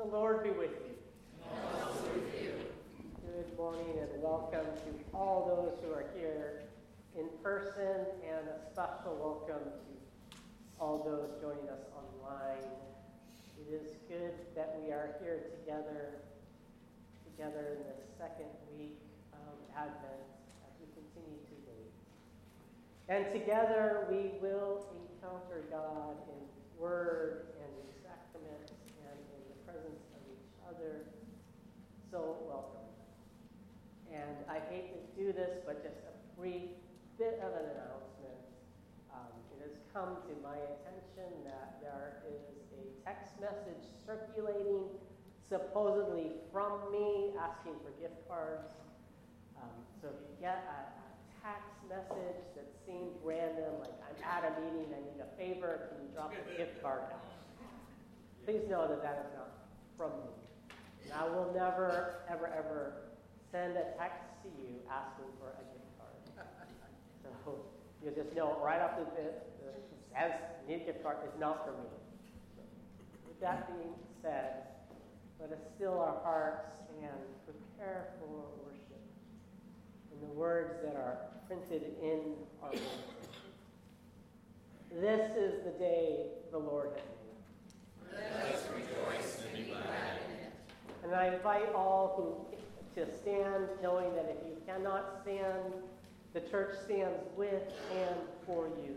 Lord be with you. And also with you. Good morning and welcome to all those who are here in person, and a special welcome to all those joining us online. It is good that we are here together in the second week of Advent as we continue to wait. And together we will encounter God in word and in sacraments and in the presence of each other. So welcome. And I hate to do this, but just a brief bit of an announcement. It has come to my attention that there is a text message circulating, supposedly from me, asking for gift cards. So if you get a text message that seems random, like I'm at a meeting, I need a favor, can you drop a gift card out? Please know that that is not from me. And I will never, ever, ever send a text to you asking for a gift card. So you just know right off the bat, says need a gift card is not for me. So, with that being said, let us still our hearts and prepare for worship in the words that are printed in our bulletin. This is the day the Lord has made. Let us rejoice and be glad in it. And I invite all to stand, knowing that if you cannot stand, the church stands with and for you.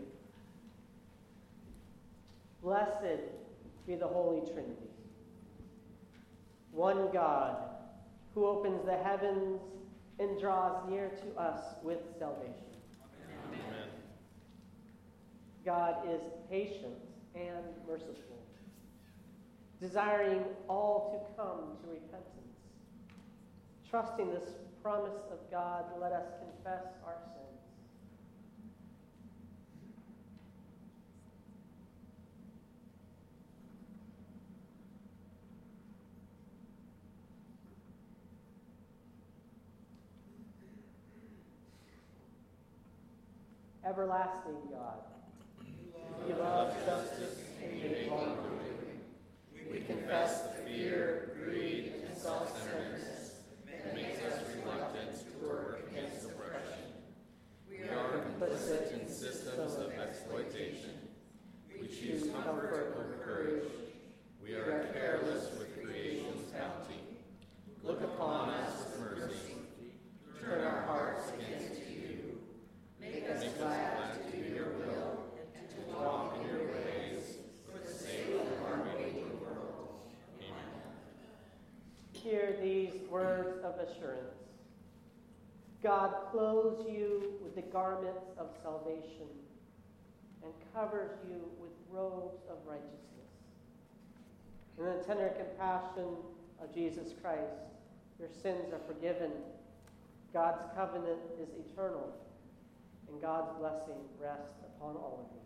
Blessed be the Holy Trinity, one God who opens the heavens and draws near to us with salvation. Amen. God is patient and merciful, desiring all to come to repentance. Trusting this promise of God, let us confess our sins. Everlasting God, you love justice and hate wrongdoing. We confess the fear, greed, and self-centeredness that makes us reluctant to work against oppression. We are complicit in systems of exploitation. We choose comfort over courage. We are careless with creation's bounty. Look upon us with mercy. Turn our hearts against you. Make us glad to do your will and to walk in your ways for the sake of our waiting world. Amen. Hear these words of assurance. God clothes you with the garments of salvation and covers you with robes of righteousness. In the tender compassion of Jesus Christ, your sins are forgiven. God's covenant is eternal, and God's blessing rests upon all of you.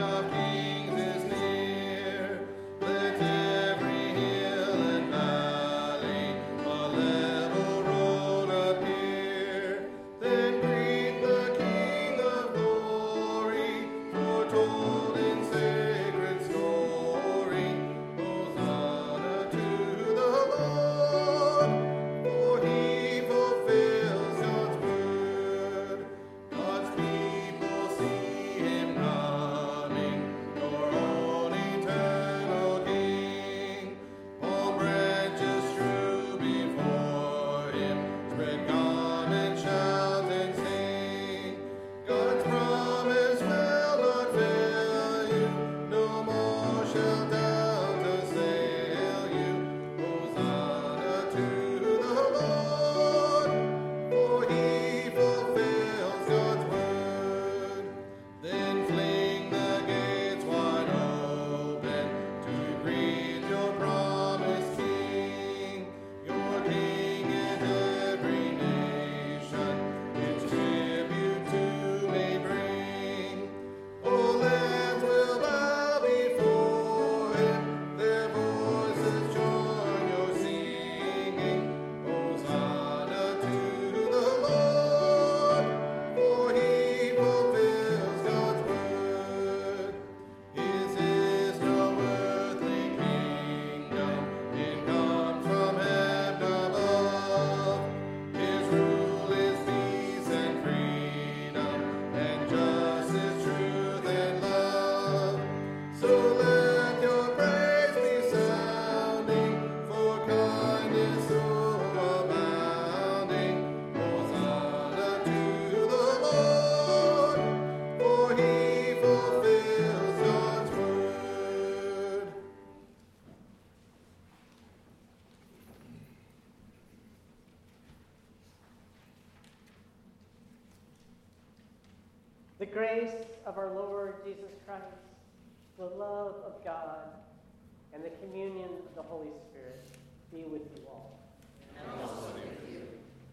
Let every hill and valley The grace of our Lord Jesus Christ, the love of God, and the communion of the Holy Spirit be with you all. And also with you.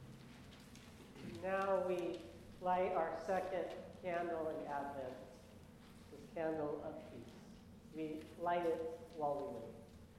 Now we light our second candle in Advent, this candle of peace. We light it while we wait.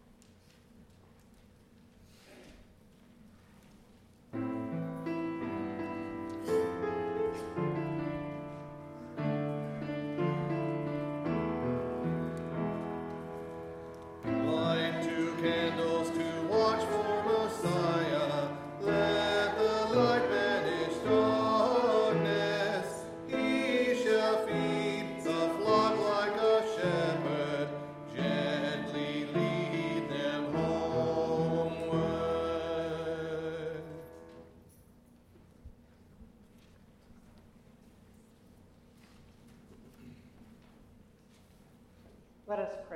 Let us pray.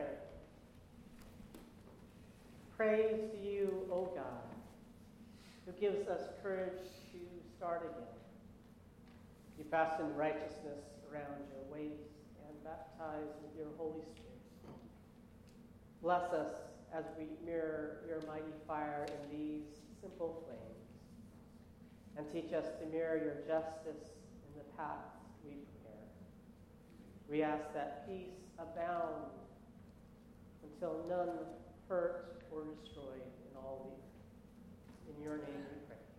Praise to you, O God, who gives us courage to start again. You fastened righteousness around your waist and baptized with your Holy Spirit. Bless us as we mirror your mighty fire in these simple flames, and teach us to mirror your justice in the paths we prepare. We ask that peace abound until none hurt or destroyed in all the earth. In your name we pray.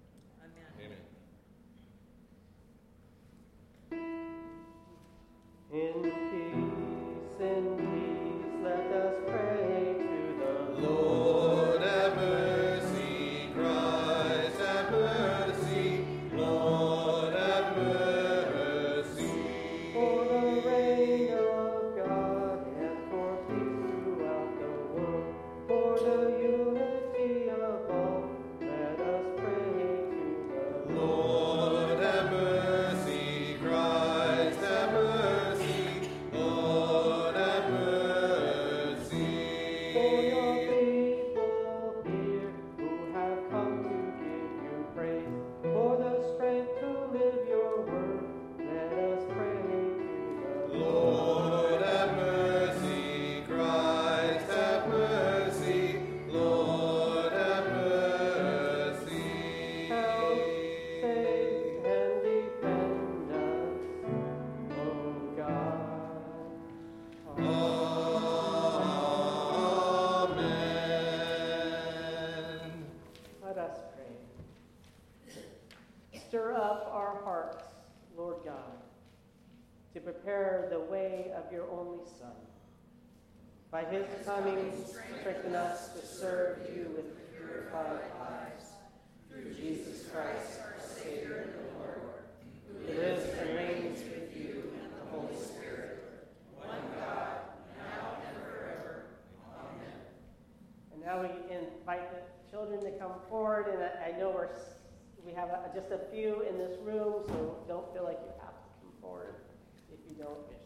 Amen. In peace, let us pray to the Lord, have mercy. Christ, have mercy. Lord, have mercy. For the reign of God and for peace throughout the world, for the unity of all, let us pray to the Lord, have mercy. Christ, have mercy. Lord, have mercy. For your people here who have come to give you praise, for the strength to live your word, let us pray to the Lord, have mercy. Christ, have mercy. Lord, have mercy. Help, save, and defend us, O God. Amen. Let us pray. Stir up our hearts, Lord God, to prepare the way of your only Son. By his coming, strengthen us to serve you with purified lives. Through Jesus Christ, our Savior and Lord, who lives and reigns with you and the Holy Spirit, one God, now and forever. Amen. And now we invite the children to come forward, and I know we have just a few in this room, so don't feel like you have to come forward if you don't wish.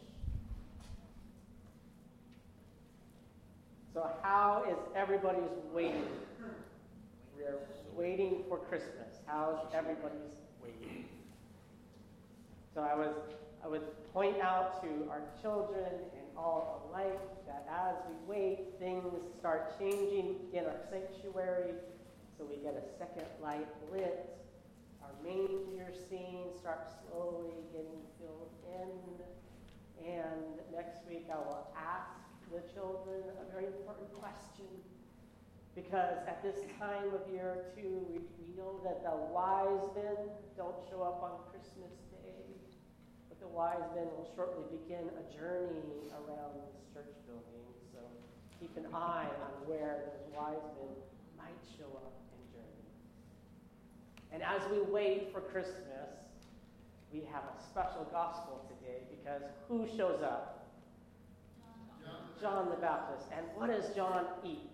So how is everybody's waiting? We're waiting for Christmas. How's everybody's waiting? So I would point out to our children and all alike that as we wait, things start changing in our sanctuary. So we get a second light lit. Our manger scene starts slowly getting filled in. And next week I will ask the children a very important question, because at this time of year too, we know that the wise men don't show up on Christmas Day, but the wise men will shortly begin a journey around this church building. So keep an eye on where those wise men might show up and journey. And as we wait for Christmas, we have a special gospel today, because who shows up? John the Baptist. And what does John eat?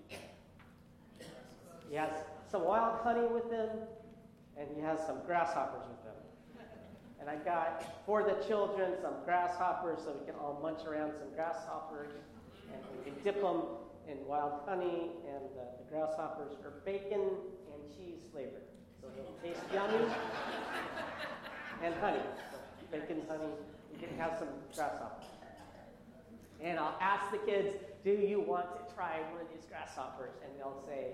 He has some wild honey with him, and he has some grasshoppers with him. And I got, for the children, some grasshoppers, so we can all munch around some grasshoppers, and we can dip them in wild honey, and the grasshoppers are bacon and cheese flavored. So they'll taste yummy, and honey. So bacon, honey, You can have some grasshoppers. And I'll ask the kids, do you want to try one of these grasshoppers? And they'll say,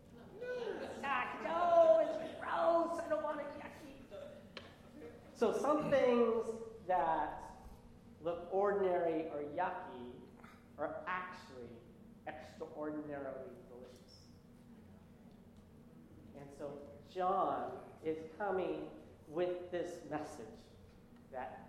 no, it's gross, I don't want it, yucky. So some things that look ordinary or yucky are actually extraordinarily delicious. And so John is coming with this message that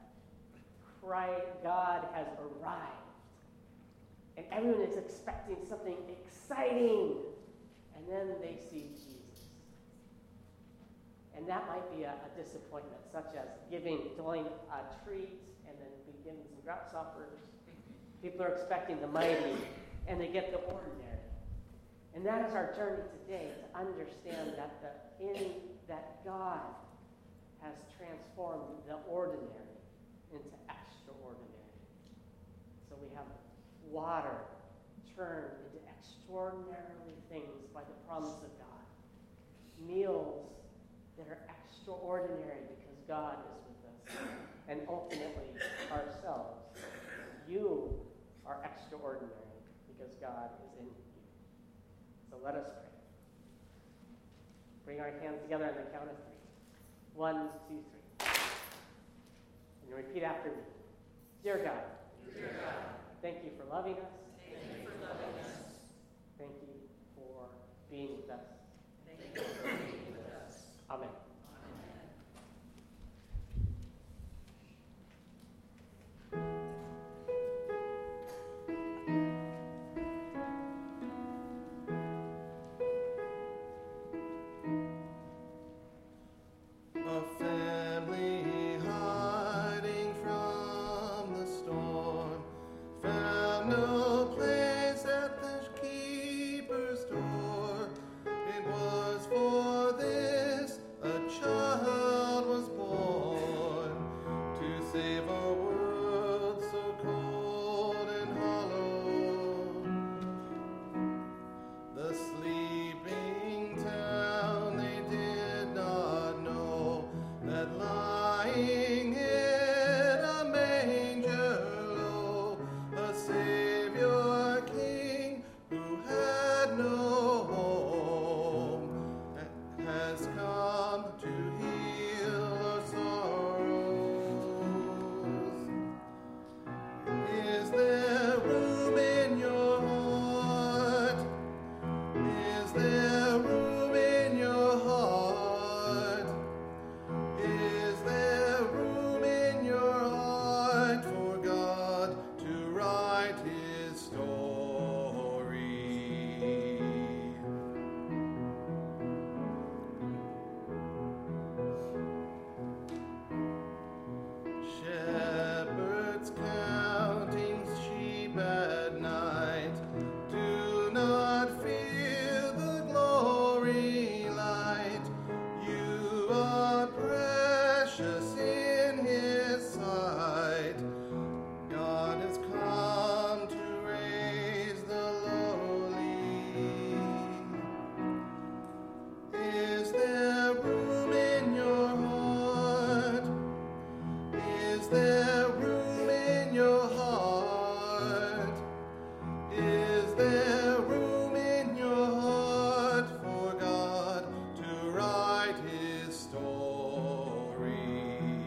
God has arrived. And everyone is expecting something exciting. And then they see Jesus. And that might be a disappointment, such as doing a treat and then giving some grasshoppers. People are expecting the mighty, and they get the ordinary. And that is our journey today, to understand that God has transformed the ordinary into extraordinary. So we have water turned into extraordinary things by the promise of God. Meals that are extraordinary because God is with us. And ultimately, ourselves. You are extraordinary because God is in you. So let us pray. Bring our hands together on the count of 3. 1, 2, 3. And repeat after me. Dear God, thank you for loving us. Thank you for being with us. Amen. His story.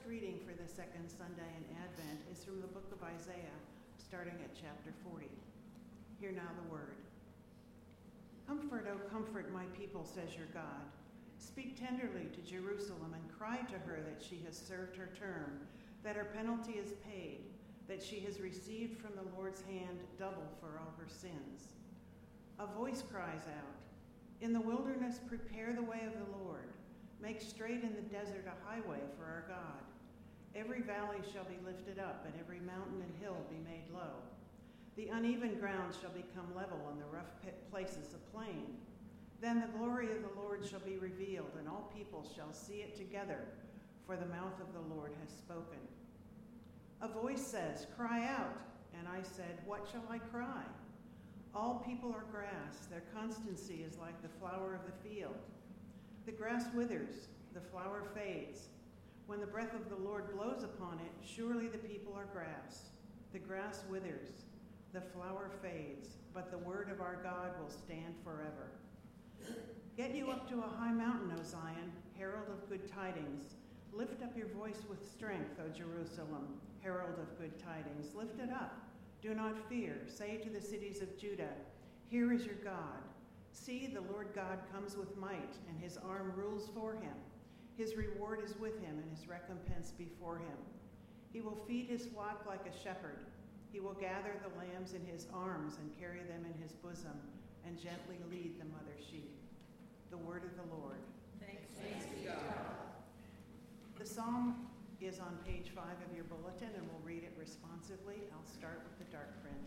reading for the second Sunday in Advent is from the book of Isaiah, starting at chapter 40. Hear now the word. Comfort, O comfort my people, says your God. Speak tenderly to Jerusalem and cry to her that she has served her term, that her penalty is paid, that she has received from the Lord's hand double for all her sins. A voice cries out, in the wilderness prepare the way of the Lord. Make straight in the desert a highway for our God. Every valley shall be lifted up, and every mountain and hill be made low. The uneven ground shall become level, and the rough places a plain. Then the glory of the Lord shall be revealed, and all people shall see it together, for the mouth of the Lord has spoken. A voice says, cry out. And I said, what shall I cry? All people are grass. Their constancy is like the flower of the field. The grass withers, the flower fades. When the breath of the Lord blows upon it, surely the people are grass. The grass withers, the flower fades, but the word of our God will stand forever. Get you up to a high mountain, O Zion, herald of good tidings. Lift up your voice with strength, O Jerusalem, herald of good tidings. Lift it up. Do not fear. Say to the cities of Judah, here is your God. See, the Lord God comes with might, and his arm rules for him. His reward is with him, and his recompense before him. He will feed his flock like a shepherd. He will gather the lambs in his arms and carry them in his bosom, and gently lead the mother sheep. The word of the Lord. Thanks be to God. The psalm is on page 5 of your bulletin, and we'll read it responsively. I'll start with the dark print.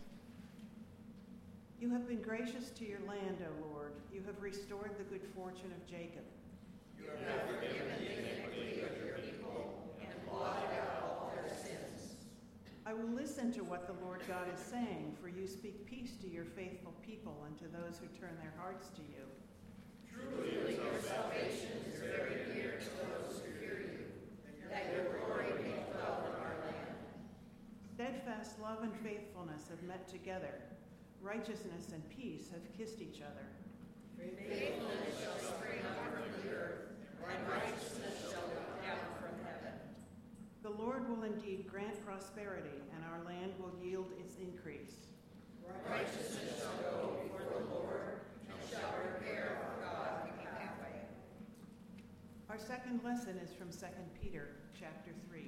You have been gracious to your land, O Lord. You have restored the good fortune of Jacob. You have forgiven the iniquity of your people and blotted out all their sins. I will listen to what the Lord God is saying, for you speak peace to your faithful people and to those who turn their hearts to you. Truly your salvation is very near to those who fear you, that your glory may dwell in our land. Steadfast love and faithfulness have met together. Righteousness and peace have kissed each other. Faithfulness shall spring up from the earth, and righteousness shall look down from heaven. The Lord will indeed grant prosperity, and our land will yield its increase. Righteousness shall go before the Lord, and shall prepare for God the pathway. Our second lesson is from 2 Peter chapter 3.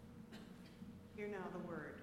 Hear now the word.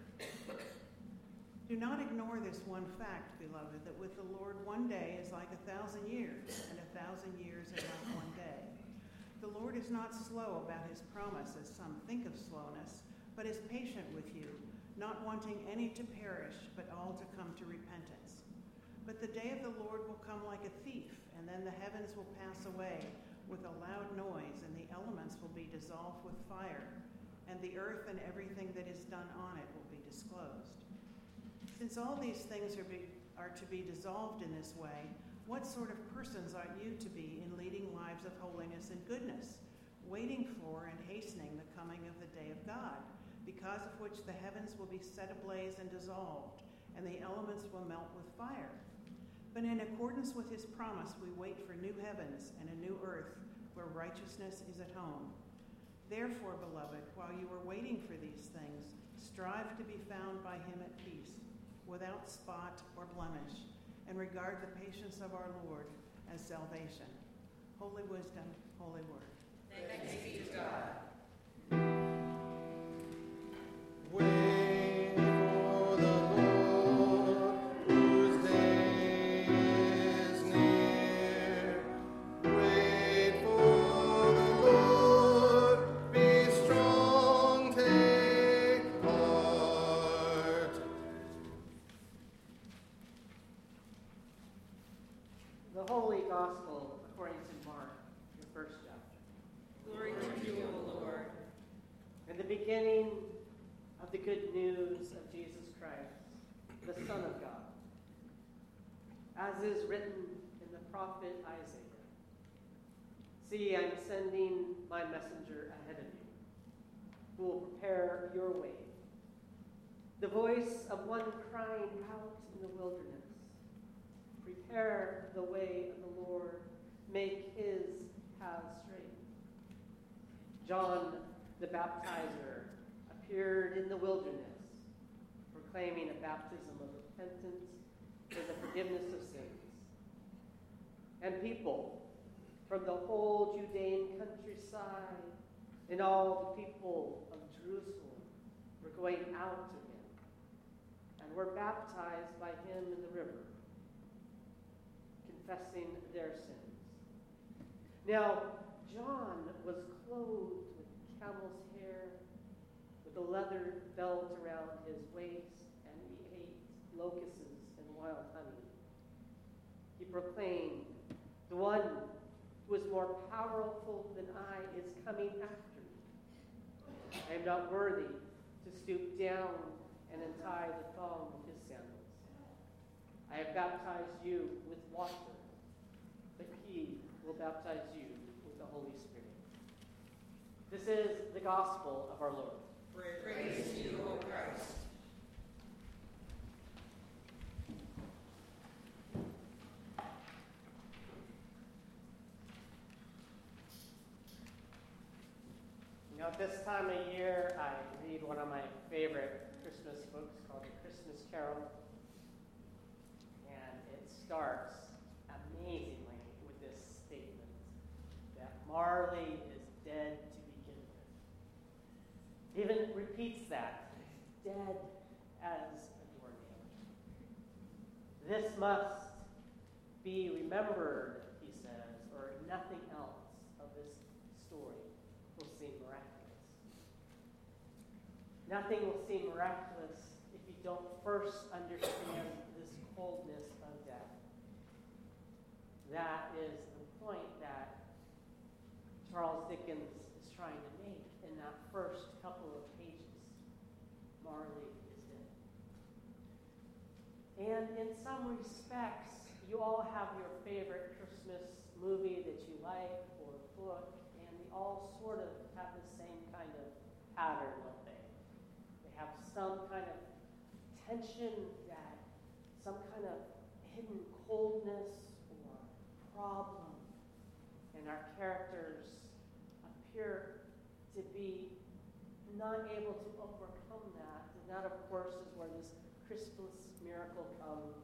Do not ignore this one fact, beloved, that with the Lord 1 day is like 1,000 years, and 1,000 years are like 1 day. The Lord is not slow about his promise, as some think of slowness, but is patient with you, not wanting any to perish, but all to come to repentance. But the day of the Lord will come like a thief, and then the heavens will pass away with a loud noise, and the elements will be dissolved with fire, and the earth and everything that is done on it will be disclosed. Since all these things are to be dissolved in this way, what sort of persons ought you to be in leading lives of holiness and goodness, waiting for and hastening the coming of the day of God, because of which the heavens will be set ablaze and dissolved, and the elements will melt with fire? But in accordance with his promise, we wait for new heavens and a new earth where righteousness is at home. Therefore, beloved, while you are waiting for these things, strive to be found by him at peace, without spot or blemish, and regard the patience of our Lord as salvation. Holy wisdom, holy word. Thanks be to God. Wait for the Lord, whose day is near. Wait for the Lord, be strong, take heart. The Holy Gospel according to Mark, the first chapter. Glory to you, O Lord. In the beginning of the good news of Jesus Christ, the Son of God, as is written in the prophet Isaiah. See, I'm sending my messenger ahead of you, who will prepare your way. The voice of one crying out in the wilderness, prepare the way of the Lord, make his paths straight. John the baptizer, appeared in the wilderness, proclaiming a baptism of repentance for the forgiveness of sins. And people from the whole Judean countryside and all the people of Jerusalem were going out to him and were baptized by him in the river, confessing their sins. Now, John was clothed with camel's hair, with a leather belt around his waist, and he ate locusts and wild honey. He proclaimed, "The one who is more powerful than I is coming after me. I am not worthy to stoop down and untie the thong of his sandals. I have baptized you with water, but he will baptize you with the Holy Spirit." This is the gospel of our Lord. Praise to you, O Christ. You know, at this time of year, I read one of my favorite Christmas books called The Christmas Carol. And it starts amazingly with this statement that Marley is dead to begin with. It even repeats that, dead as a doornail. This must be remembered, he says, or nothing else of this story will seem miraculous. Nothing will seem miraculous if you don't first understand this coldness of death. That is the point that Charles Dickens is trying to make in that first couple of pages. Marley is dead. And in some respects, you all have your favorite Christmas movie that you like or book, and they all sort of have the same kind of pattern, don't they? They have some kind of tension, that some kind of hidden coldness or problem, and our characters appear to be not able to overcome that. And that, of course, is where this Christmas miracle comes.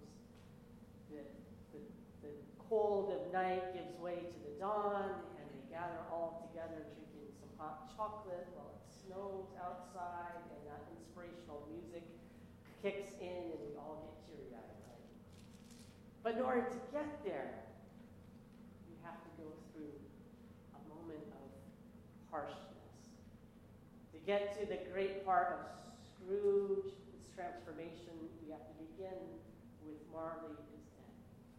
The cold of night gives way to the dawn, and they gather all together drinking some hot chocolate while it snows outside, and that inspirational music kicks in, and we all get teary-eyed, right? But in order to get there, you have to go through a moment of harshness. To get to the great part of Scrooge's transformation, we have to begin with Marley is dead.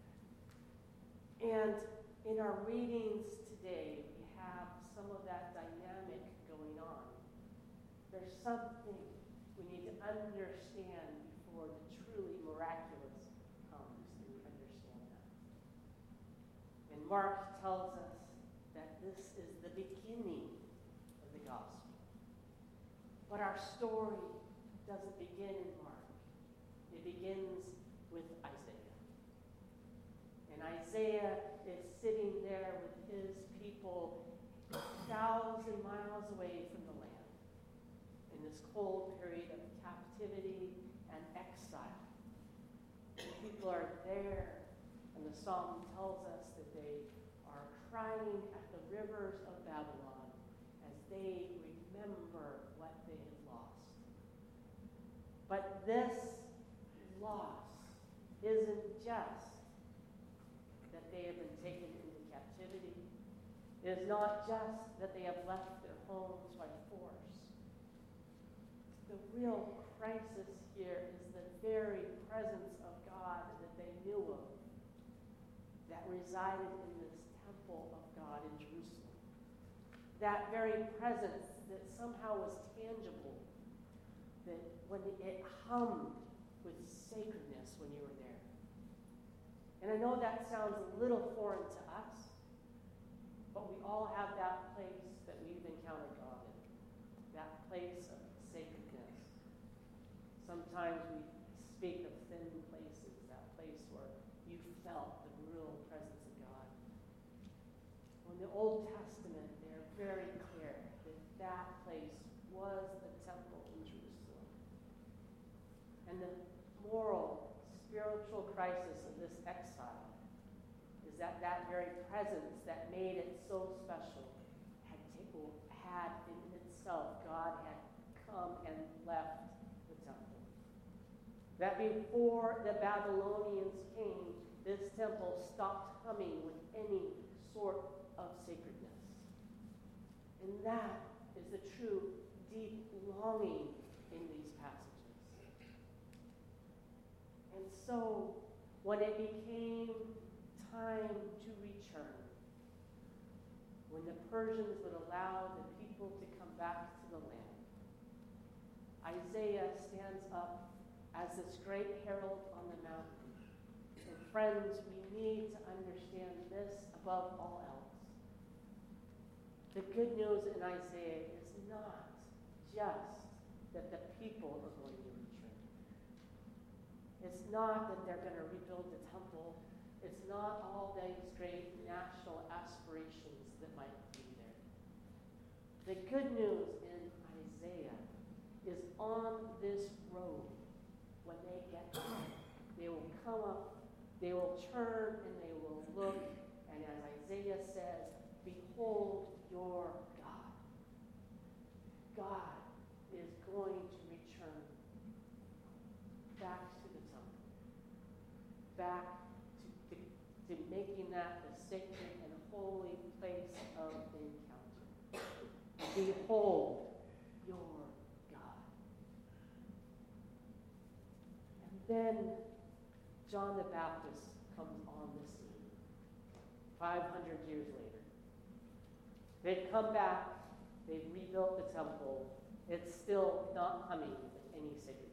And in our readings today, we have some of that dynamic going on. There's something we need to understand before the truly miraculous comes, and we understand that. And Mark tells us that this is the beginning of the gospel. But our story doesn't begin in Mark. It begins with Isaiah. And Isaiah is sitting there with his people 1,000 miles away from the land in this cold period of captivity and exile. The people are there, and the psalm tells us that they are crying at the rivers of Babylon as they remember what they have lost. But this loss isn't just that they have been taken into captivity. It is not just that they have left their homes by force. The real crisis here is the very presence of God that they knew of, that resided in this temple of God in Jerusalem. That very presence that somehow was tangible, that when it hummed with sacredness when you were there. And I know that sounds a little foreign to us, but we all have that place that we've encountered God in, that place of sacredness. Sometimes we speak of thin places, that place where you felt the real presence of God. Well, in the Old Testament, they're very clear that that place was the temple in Jerusalem. And the moral, spiritual crisis of this exile is that that very presence that made it so special had in itself, God had come and left the temple. That before the Babylonians came, this temple stopped humming with any sort of sacredness. And that is the true deep longing in these passages. And so, when it became time to return, when the Persians would allow the people to come back to the land, Isaiah stands up as this great herald on the mountain. And friends, we need to understand this above all else. The good news in Isaiah is not just that the people are going to return. It's not that they're going to rebuild the temple. It's not all these great national aspirations that might be there. The good news in Isaiah is on this road, when they get there, they will come up, they will turn, and they will look, and as Isaiah says, behold your God. God is going to return back to the temple, back to making that a sacred and holy place of encounter. Behold your God. And then John the Baptist comes on the scene 500 years later. They've come back, they've rebuilt the temple, it's still not humming with any sacredness.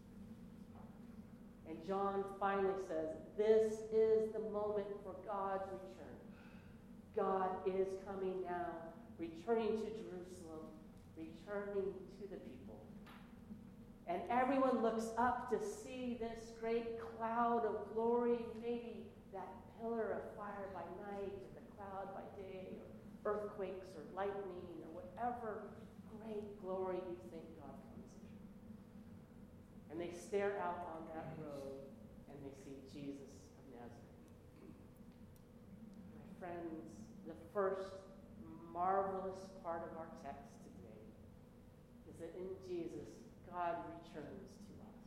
And John finally says, this is the moment for God's return. God is coming now, returning to Jerusalem, returning to the people. And everyone looks up to see this great cloud of glory, maybe that pillar of fire by night, or the cloud by day, or earthquakes, or lightning, or whatever great glory you think God comes in. And they stare out on that road, and they see Jesus of Nazareth. My friends, the first marvelous part of our text today is that in Jesus, God returns to us.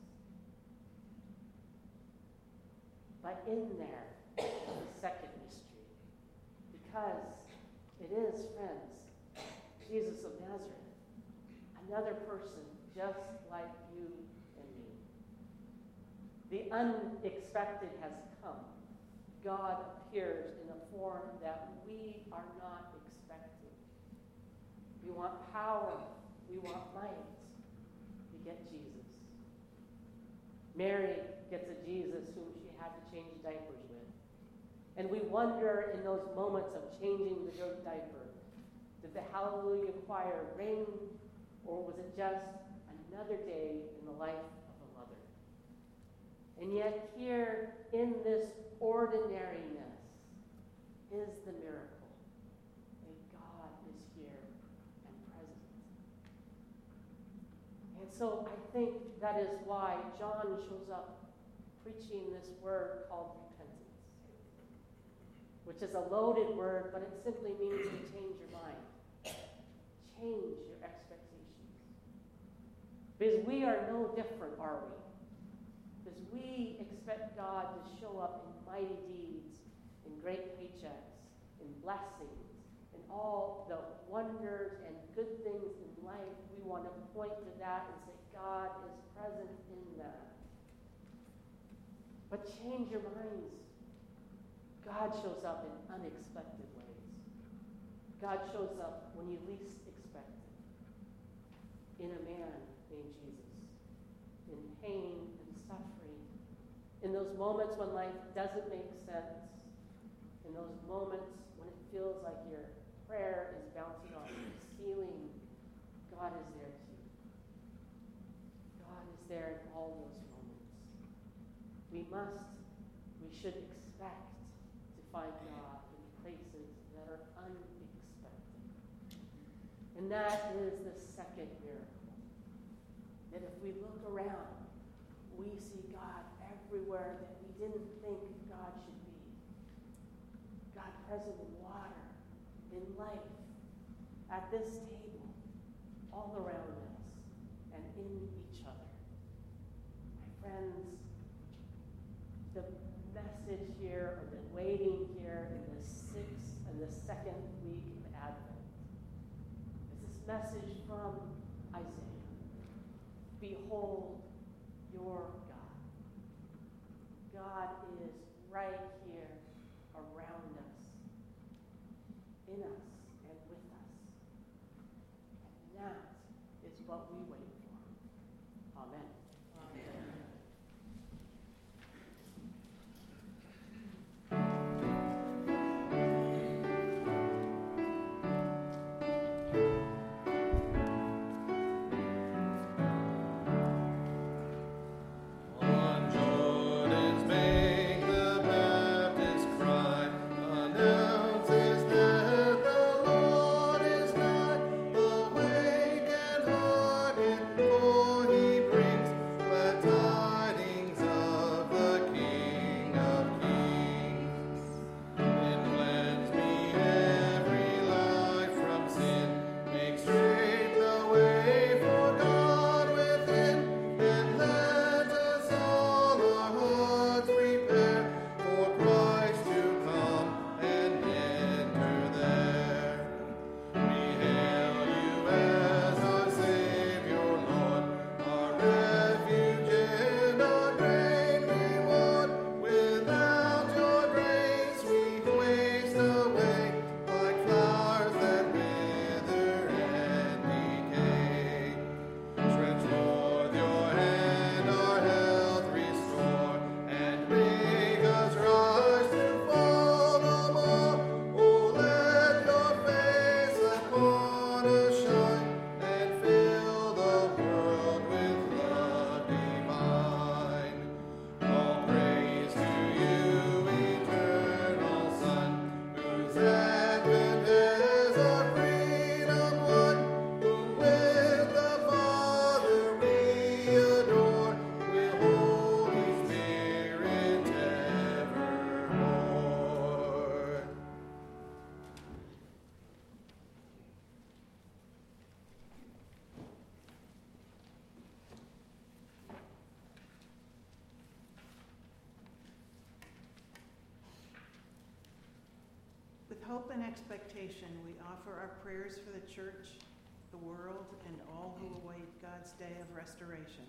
But in there is the second mystery. Because it is, friends, Jesus of Nazareth, another person just like you and me. The unexpected has come. God appears in a form that we are not expecting. We want power. We want might. We get Jesus. Mary gets a Jesus whom she had to change diapers with. And we wonder in those moments of changing the diaper, did the Hallelujah choir ring, or was it just another day in the life of a mother? And yet here in this ordinariness is the miracle. And God is here and present. And so I think that is why John shows up preaching this word called repentance, which is a loaded word, but it simply means to change your mind. Change your expectations. Because we are no different, are we? Because we expect God to show up in mighty deeds, in great paychecks, in blessings, in all the wonders and good things in life. We want to point to that and say, God is present in that. But change your minds. God shows up in unexpected ways. God shows up when you least expect it. In a man named Jesus. In pain and suffering. In those moments when life doesn't make sense. In those moments when it feels like your prayer is bouncing off the ceiling. God is there too. God is there in all those moments. We should expect to find God in places that are unexpected. And that is the second miracle. that if we look around, we see God everywhere that we didn't think God should be. God present in water, in life, at this table, all around us, and in each other. My friends, the message here, or the waiting here in the second week of Advent, is this message from Isaiah. Behold your God. God is right here around us, in us, and with us. And that is what we wait for. Amen. Amen. With hope and expectation, we offer our prayers for the church, the world, and all who await God's day of restoration.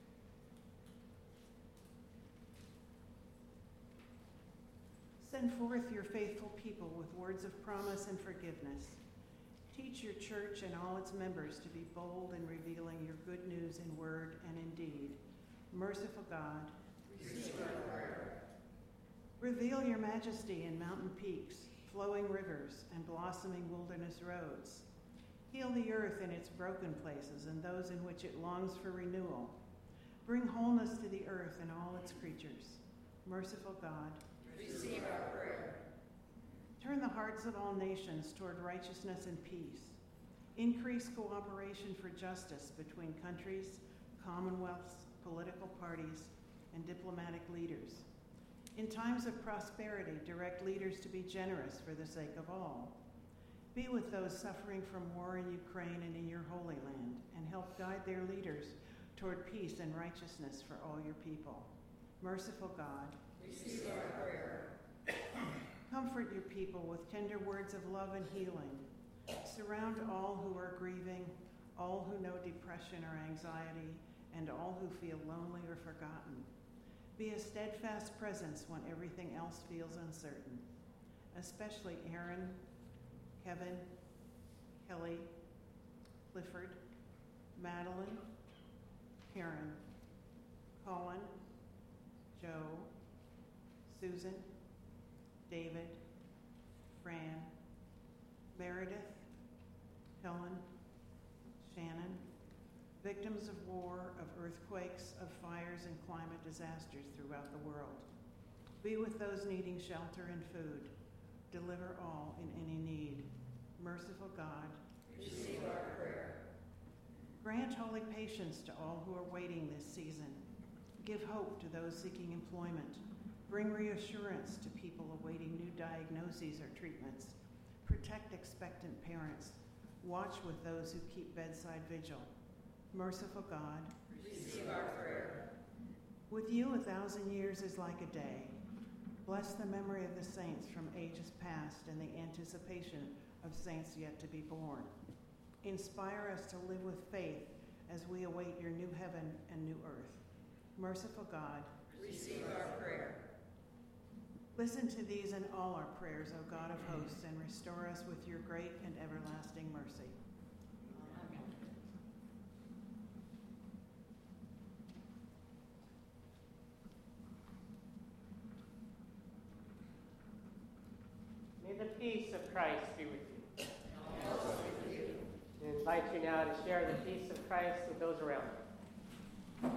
Send forth your faithful people with words of promise and forgiveness. Teach your church and all its members to be bold in revealing your good news in word and in deed. Merciful God, receive our prayer. Reveal your majesty in mountain peaks, flowing rivers, and blossoming wilderness roads. Heal the earth in its broken places and those in which it longs for renewal. Bring wholeness to the earth and all its creatures. Merciful God, receive our prayer. turn the hearts of all nations toward righteousness and peace. Increase cooperation for justice between countries, commonwealths, political parties, and diplomatic leaders. In times of prosperity, direct leaders to be generous for the sake of all. Be with those suffering from war in Ukraine and in your Holy Land, and help guide their leaders toward peace and righteousness for all your people. Merciful God, receive our prayer. comfort your people with tender words of love and healing. Surround all who are grieving, all who know depression or anxiety, and all who feel lonely or forgotten. Be a steadfast presence when everything else feels uncertain, especially Aaron, Kevin, Kelly, Clifford, Madeline, Karen, Colin, Joe, Susan, David, Fran, Meredith, Helen, Shannon, victims of war, of earthquakes, of fires, and climate disasters throughout the world. Be with those needing shelter and food. Deliver all in any need. Merciful God, receive our prayer. Grant holy patience to all who are waiting this season. Give hope to those seeking employment. Bring reassurance to people awaiting new diagnoses or treatments. Protect expectant parents. Watch with those who keep bedside vigil. Merciful God, Receive our prayer. with you 1,000 years is like a day. Bless the memory of the saints from ages past and the anticipation of saints yet to be born. Inspire us to live with faith as we await your new heaven and new earth. Merciful God, Receive our prayer. listen to these and all our prayers, O God of hosts, and restore us with your great and everlasting mercy. May the peace of Christ be with you. I invite you now to share the peace of Christ with those around you.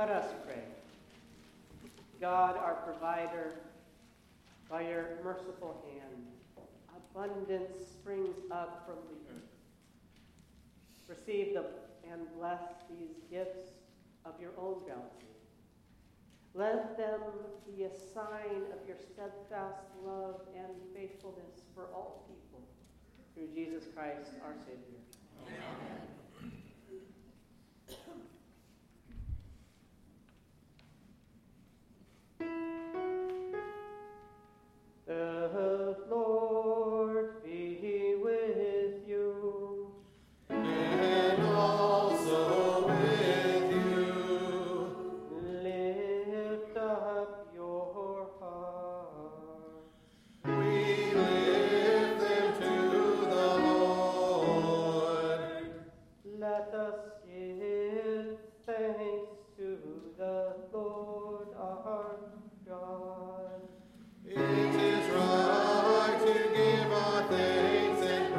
Let us pray. God, our provider, by your merciful hand, abundance springs up from the earth. Receive and bless these gifts of your own bounty. Let them be a sign of your steadfast love and faithfulness for all people, through Jesus Christ, our Savior. Amen. The Lord be with you. And also with you. Lift up your heart. We lift them to the Lord. Let us give thanks to the Lord our God. It is right to give our thanks and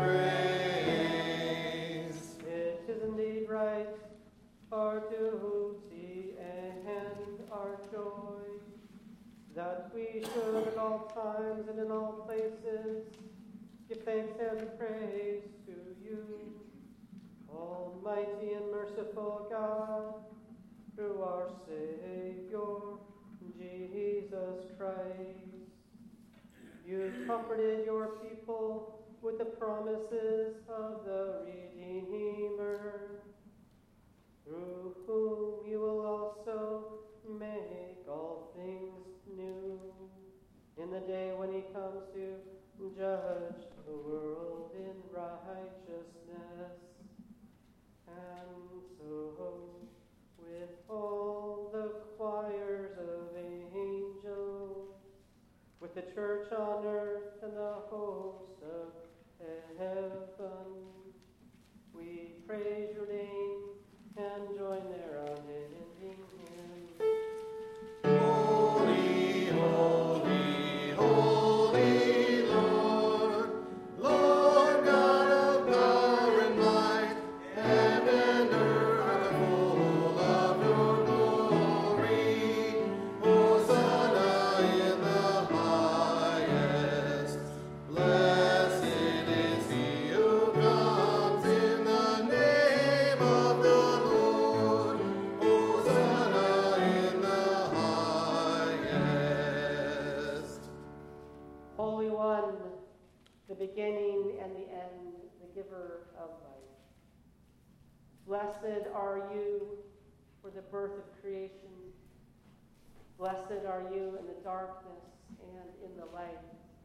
praise. It is indeed right, our duty and our joy, that we should at all times and in all places give thanks and praise to you, Almighty and merciful God, through our Savior, Jesus Christ. You comforted your people with the promises of the Redeemer, through whom you will also make all things new, in the day when he comes to judge the world in righteousness. And so, with all the choirs of angels, with the church on earth and the host of heaven, we praise your name and join their unending hymn. Holy, holy, holy Lord, Lord God of power and might, heaven and earth are full of your glory. Hosanna in the highest. Blessed is he who comes in the name of the Lord. Hosanna in the highest. Holy One, the beginning and the end, the giver of life. Blessed are you for the birth of creation. Blessed are you in the darkness and in the light.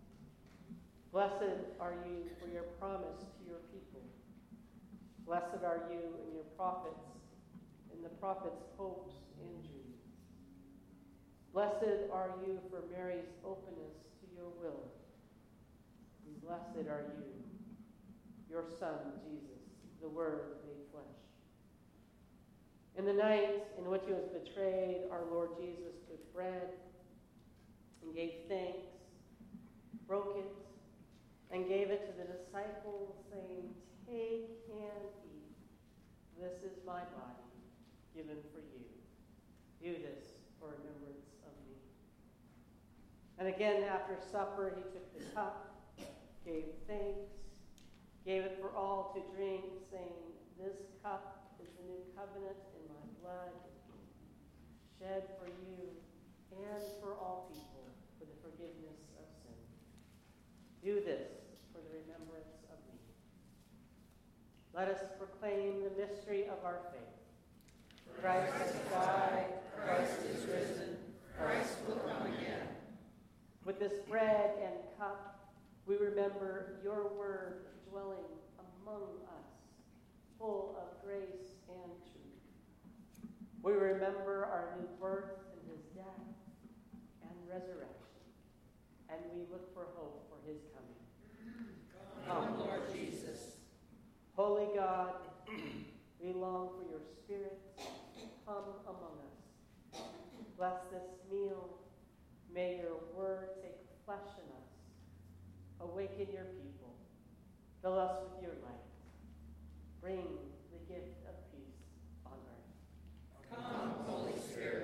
Blessed are you for your promise to your people. Blessed are you in your prophets, in the prophets' hopes and dreams. Blessed are you for Mary's openness to your will. And blessed are you, your Son, Jesus, the Word made flesh. In the night in which he was betrayed, our Lord Jesus took bread and gave thanks, broke it, and gave it to the disciples, saying, "Take and eat. This is my body, given for you. Do this for remembrance of me." And again, after supper, he took the cup, gave thanks, gave it for all to drink, saying, "This cup is the new covenant in my blood, shed for you and for all people for the forgiveness of sin. Do this for the remembrance of me." Let us proclaim the mystery of our faith. Christ has died, Christ is risen, Christ will come again. With this bread and cup, we remember your word dwelling among us, full of grace and truth. We remember our new birth and his death and resurrection, and we look for hope for his coming. Come, Lord Jesus. Holy God, we long for your Spirit to come among us. Bless this meal. May your word take flesh in us. Awaken your people. Fill us with your light. Bring the gift of peace on earth. Come, Holy Spirit.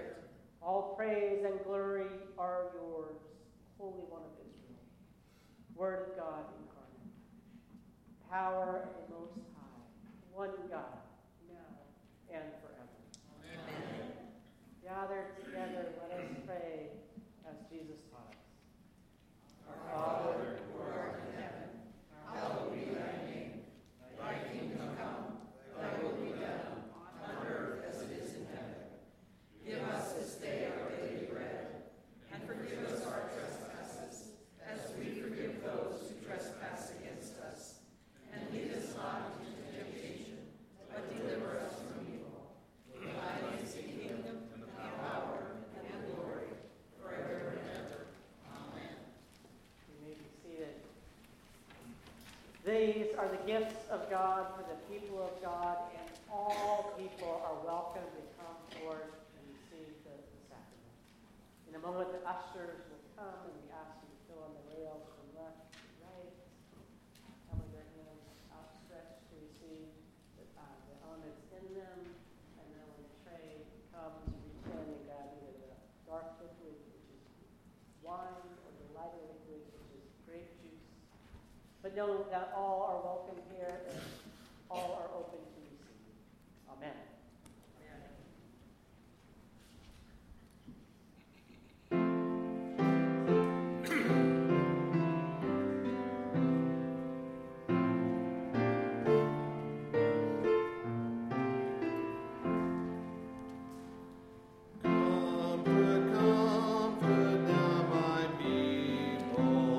These are the gifts of God for the people of God, and all people are welcome to come forward and receive the sacrament. In a moment, the ushers will come, and we ask you to fill on the rails from left to right. Come with their hands outstretched to receive the elements in them, and then when the tray comes, reach in and grab either the dark liquid, which is wine, or the lighter liquid, which is grape juice. But know that all are welcome here and all are open to receive. Amen.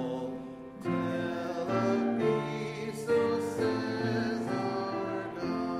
Tell of peace, so says our God.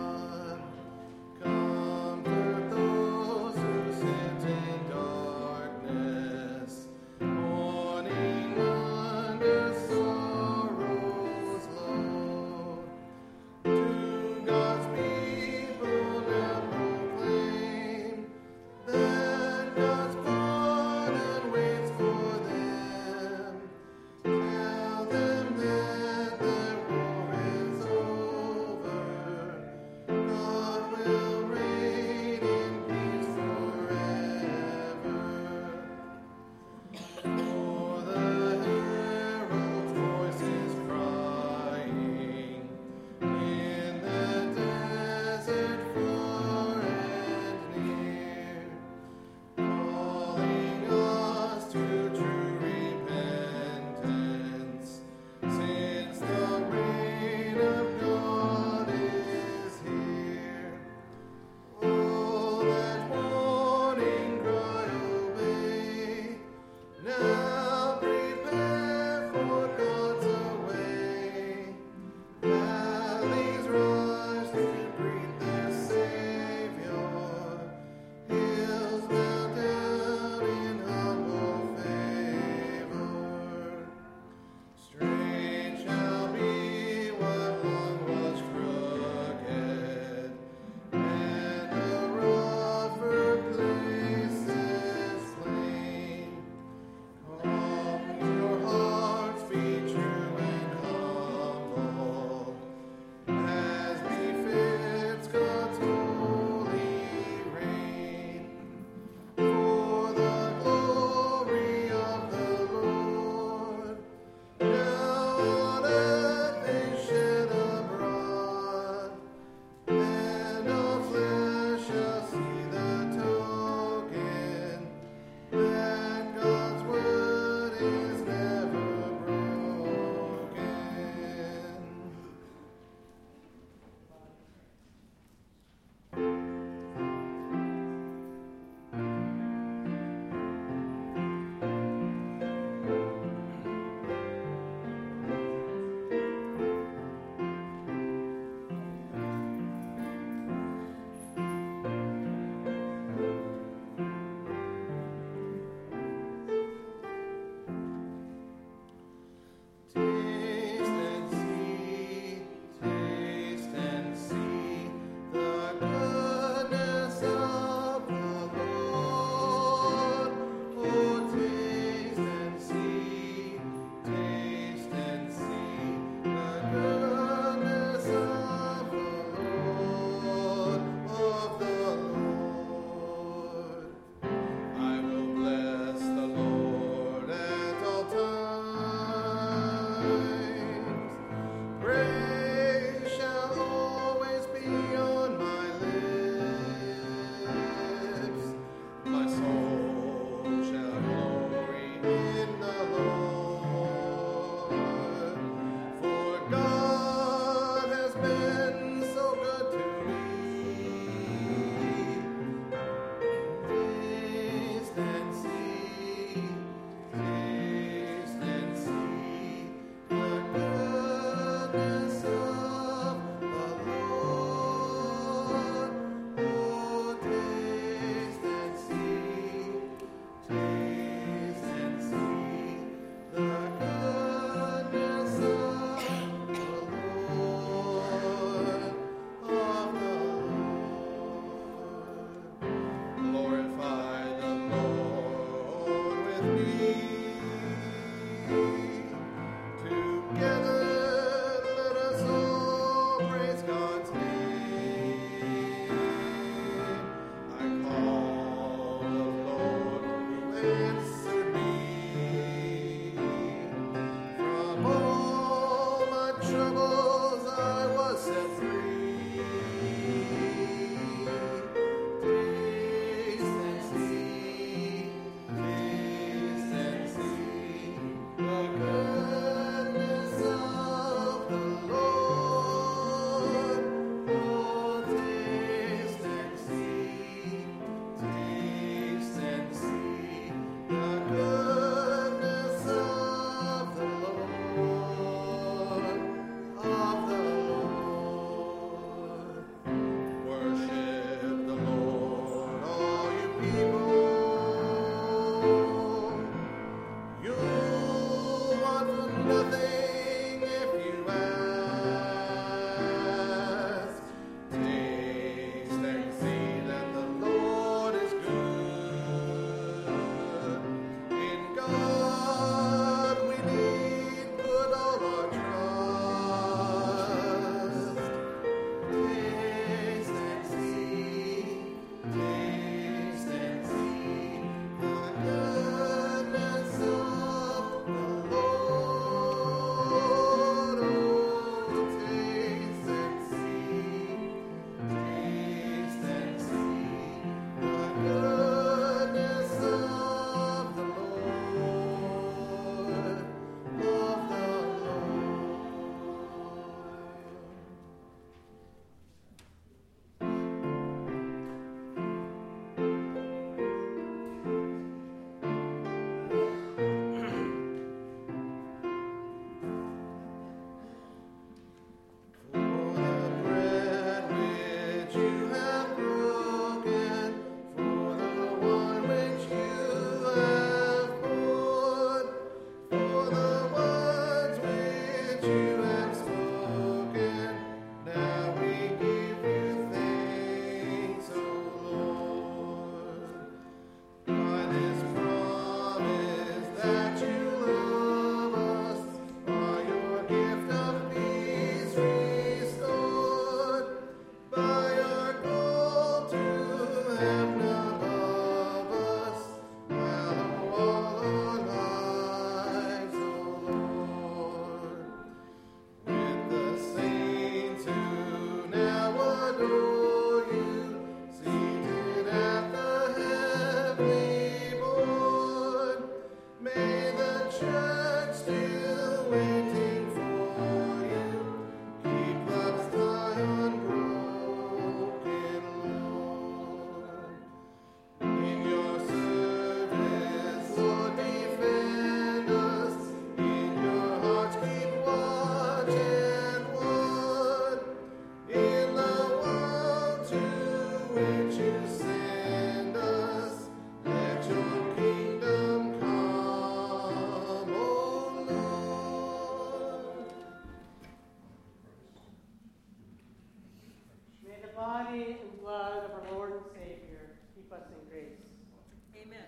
us in grace. Amen.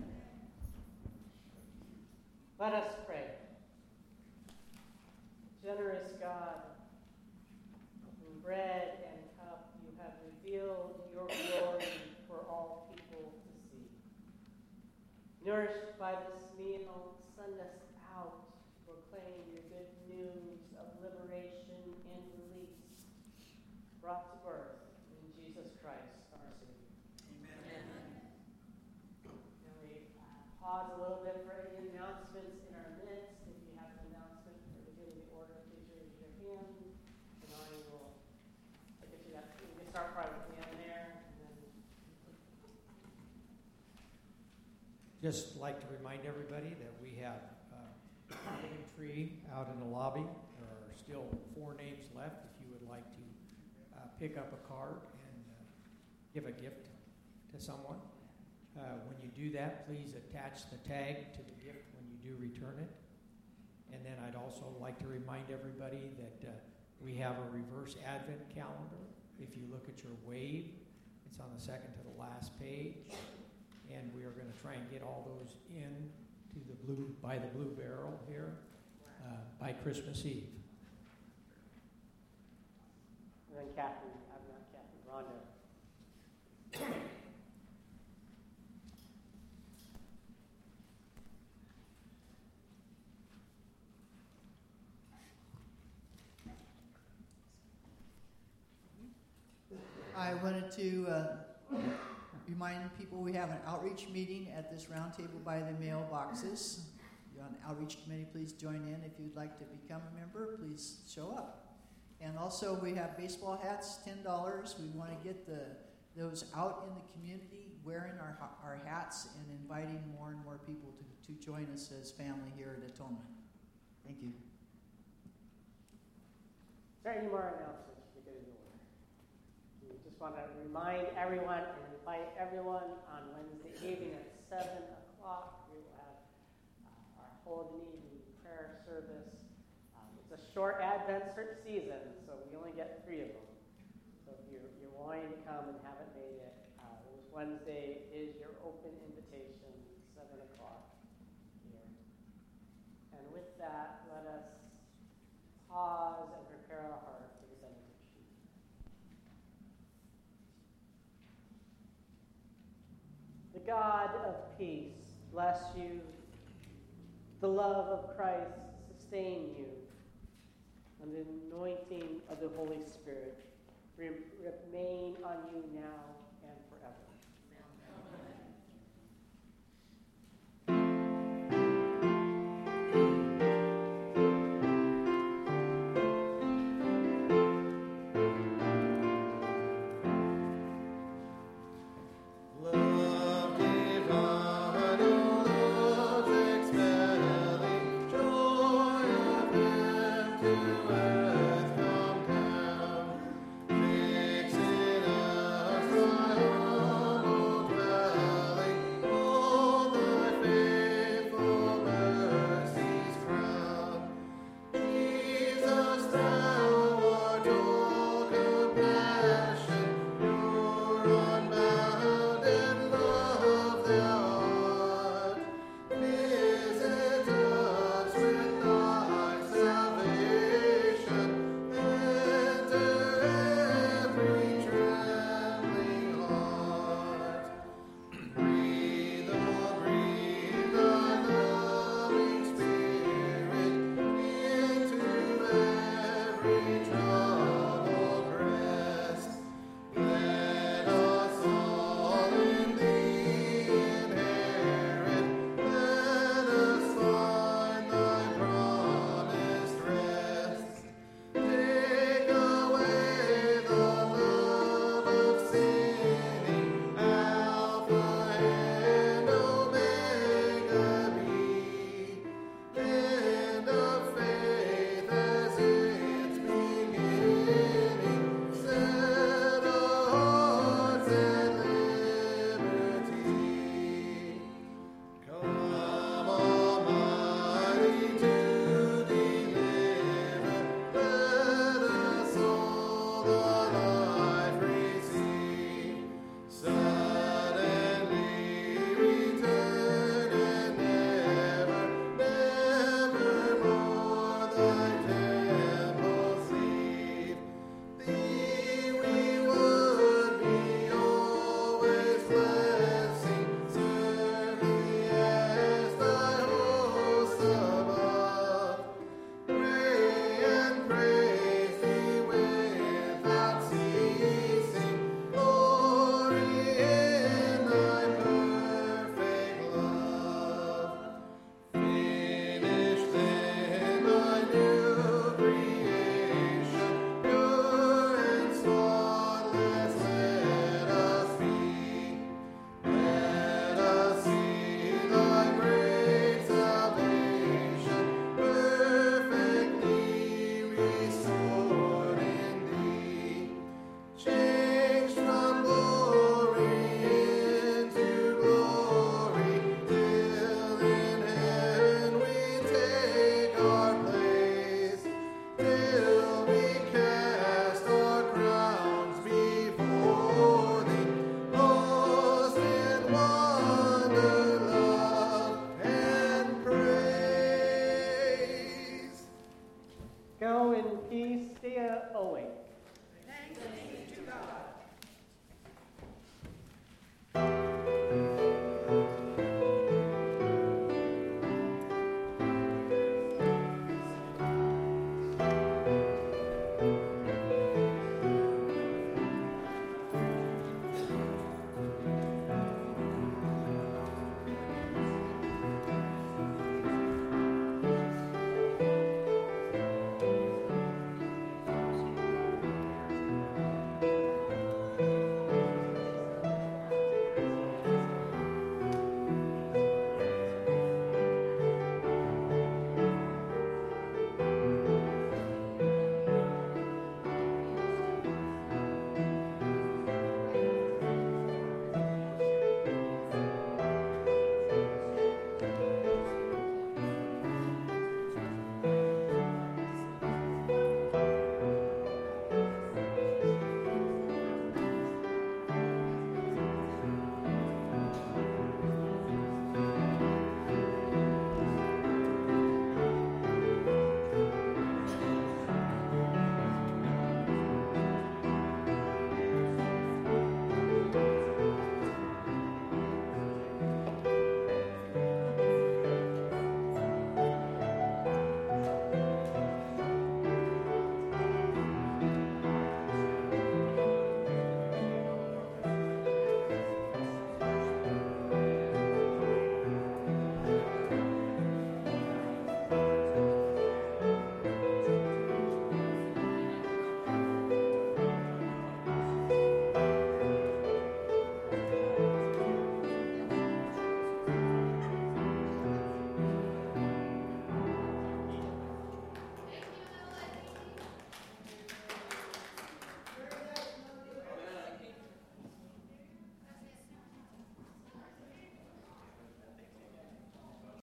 Let us pray. Generous God, in bread and cup, you have revealed your glory for all people to see. Nourished by this meal, send us out to proclaim your good news of liberation and release, brought to birth in Jesus Christ, our Savior. Amen. Now we pause a little bit for any announcements in our midst. If you have an announcement for the beginning of the order, please raise your hand, and I will get you that. We can start probably with the end there, and then Just like to remind everybody that we have a name tree out in the lobby. There are still 4 names left if you would like to pick up a card and give a gift to someone. When you do that, please attach the tag to the gift when you do return it. And then I'd also like to remind everybody that we have a reverse Advent calendar. If you look at your wave, it's on the second to the last page. And we are going to try and get all those in to the by the Blue Barrel here by Christmas Eve. And then Catherine, I'm not Catherine, Rhonda. I wanted to remind people we have an outreach meeting at this round table by the mailboxes. If you're on the outreach committee, please join in. If you'd like to become a member, please show up. And also we have baseball hats, $10. We want to get those out in the community, wearing our hats and inviting more and more people to join us as family here at Atonement. Thank you. Is there any more announcements for the good of the order? We just want to remind everyone and invite everyone on Wednesday evening at 7 o'clock. We will have our Holy Evening prayer service. It's a short Advent season, so we only get 3 of them. So if you're wanting to come and haven't made it, this Wednesday is your open invitation, 7 o'clock here. And with that, let us pause and prepare our heart for the benediction. The God of peace bless you. The love of Christ sustain you. And the anointing of the Holy Spirit remain on you now